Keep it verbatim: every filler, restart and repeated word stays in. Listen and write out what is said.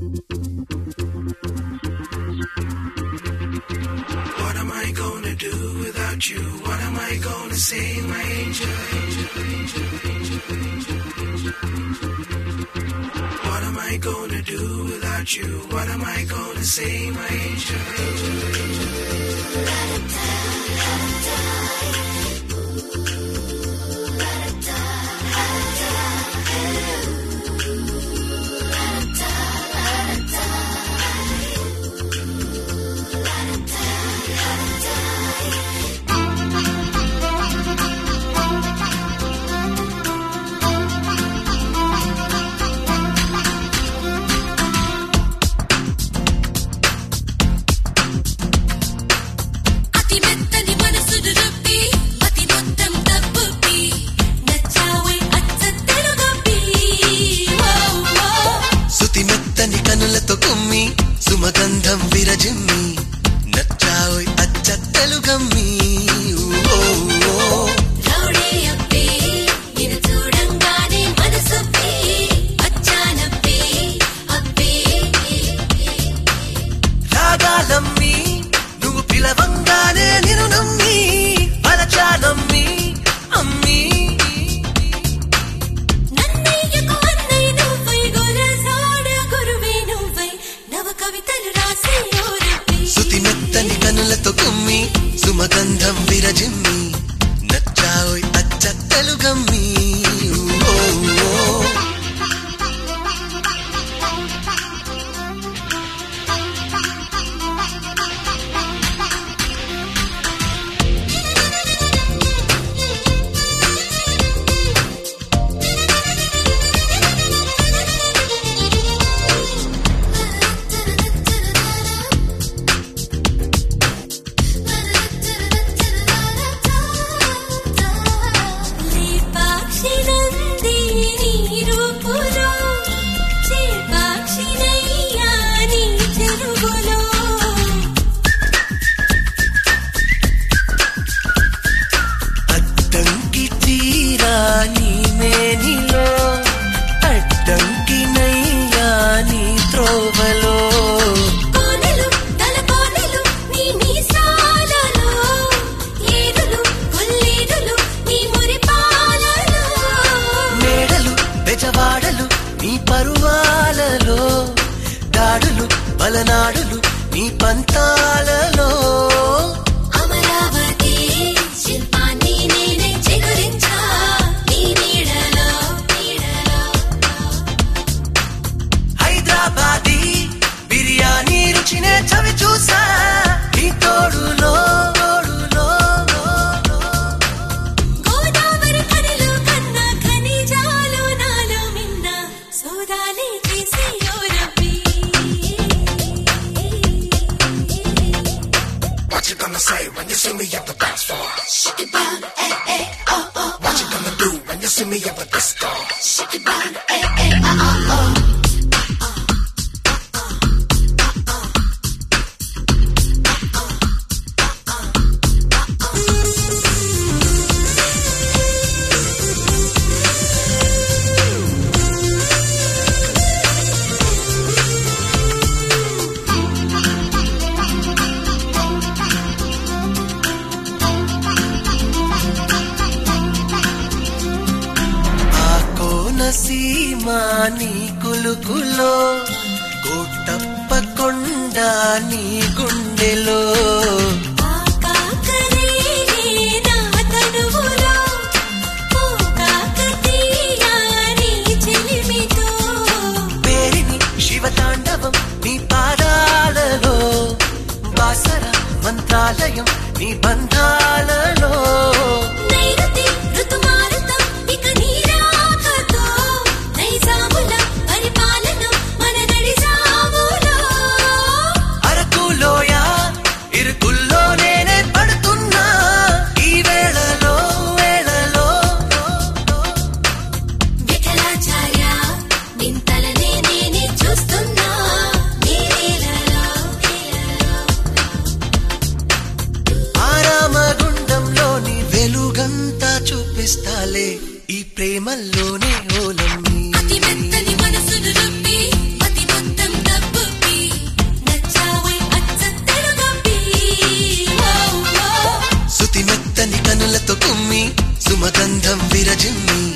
What am I gonna do without you? What am I gonna say, my angel, angel, angel, angel, angel, angel, angel. What am I gonna do without you? What am I gonna say, my angel, angel, angel, సుమగంధం విరజిమ్మి నచ్చావోయ్ అచ్చ తెలుగమ్మి rowdy అప్పి నిన్ను చూడంగానే మనసప్పి అచ్చానప్పి అప్పి రాగాలమ్మి నువ్వు పిలవంగానే నిన్ను నమ్మి పలచానమ్మి అమ్మి నన్నయ్యకు అన్నై నువ్వై గొలసాడ గురువే నువ్వై నవ కవితలు రాసే ఓరప్పి సుతి మెత్తని కనులతో కుమ్మి సుమగంధం విరజిమ్మి నచ్చావోయ్ అచ్చ తెలుగమ్మి నీ పరువాలలో దాడులు బలనాడులు నీ పంతాలలో అమరావతి శిల్పాన్ని నేనే చిగురించా నీ నీడలో నీడలో హైదరాబాదీ బిర్యానీ రుచినే చవి చూసా నీ తోడులో గోదావరి కనిలో కన్న ఖనిజాలు నాలో మిన్న సోదాలే చేసి ఓరప్పి What you gonna say when you see me at the dance floor? Shake it down, eh eh oh oh. What you gonna do when you see me at the disco? Shake it down, eh eh oh oh oh. Seema నీ కులుకులో కోటప్ప కొండ నీ గుండెలో పేరిని శివతాండవం నీ పాదాలలో బాసర మంత్రాలయం నీ బంధాలలో ఆరామగుండం కుమ్మి సుమగంధం విరజిమ్మి